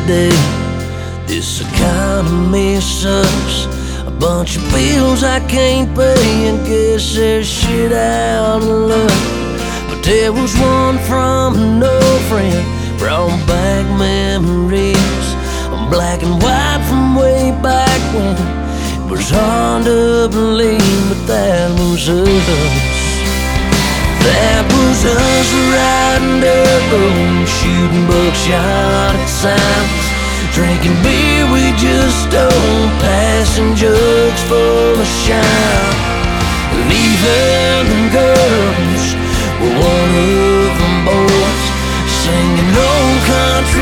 day. This economy sucks. A bunch of bills I can't pay, and guess there's shit out of luck. But there was one from an old friend, brought back memories of black and white from way back when. It was hard to believe, but that was us. That was us riding dirt roads, shooting buckshot at signs, drinking beer we just don't, passing jugs full of shine. And even the girls were one of